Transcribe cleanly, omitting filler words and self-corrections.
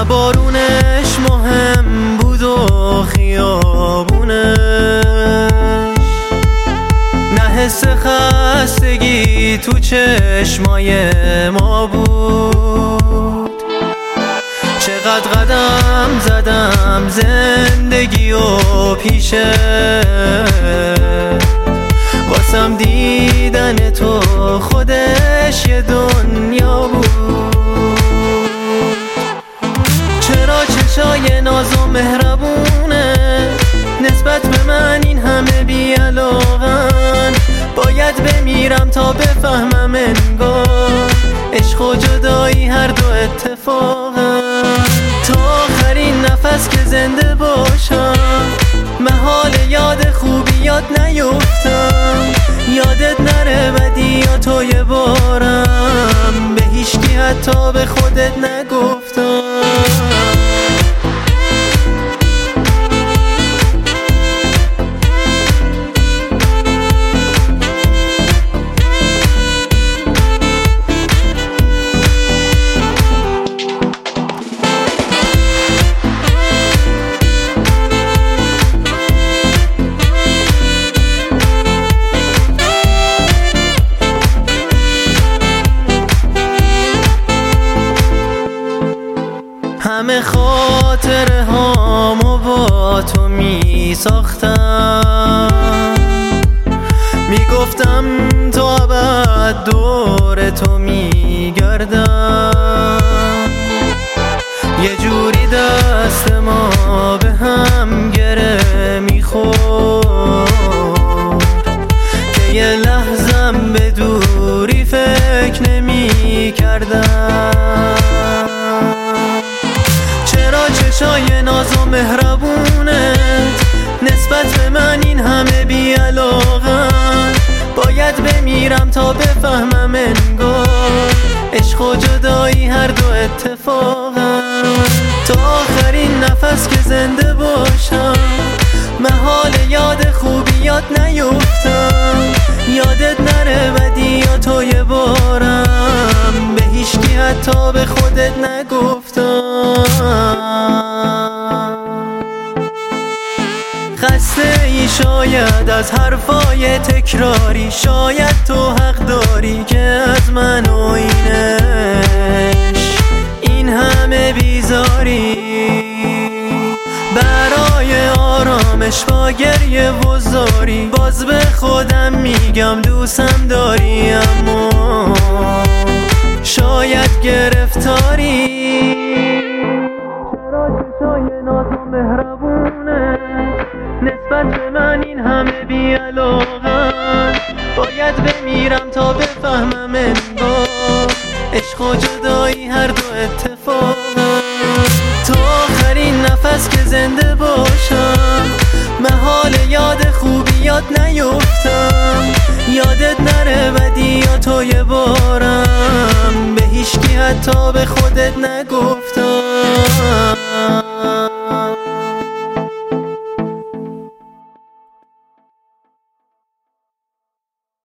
نه بارونش مهم بود و خیابونش، نه حس خستگی تو چشمای ما بود. چقدر قدم زدم زندگی و پیشه، واسم دیدن تو خودش یه دنیا بود. چرا چشای ناز و مهربونه نسبت به من این همه بی‌علاقن؟ باید بمیرم تا بفهمم انگار عشق و جدایی هر دو اتفاقن. تا آخرین نفس که زنده باشم محال یاد خوبیات نیفتم، یادت نره بدی یا تو یه بارم به هیچکی حتی به خودت نگفتم. همه خاطره هامو با تو می ساختم، می گفتم تو ابد دور تو می گردم. یه جوری دست ما به هم گره می خورد که یه لحظم به دوری فکر نمی کردم. چشای ناز و مهربونت نسبت به من این همه بی‌علاقن؟ باید بمیرم تا بفهمم انگار عشق و جدایی هر دو اتفاقن. تا آخرین نفس که زنده باشم محال یاد خوبیات نیفتم، یادت نره بدی یا تو یه بارم به هیچکی حتی به خودت نگفتم. خسته ای شاید از حرفای تکراری، شاید تو حق داری که از من و اینش این همه بیزاری. برای آرامش با گریه و زاری باز به خودم میگم دوستم داری، اما شاید گرفتاری. چرا چشای ناز و مهربونه نسبت به من این همه بی‌علاقن؟ باید بمیرم تا بفهمم انگار عشق و جدایی هر دو اتفاقن. تا آخرین نفس که زنده باشم محال یاد خوبیات نیفتم، یادت نره بدی یا تو یه بارم به هیچکی حتی به خودت نگو.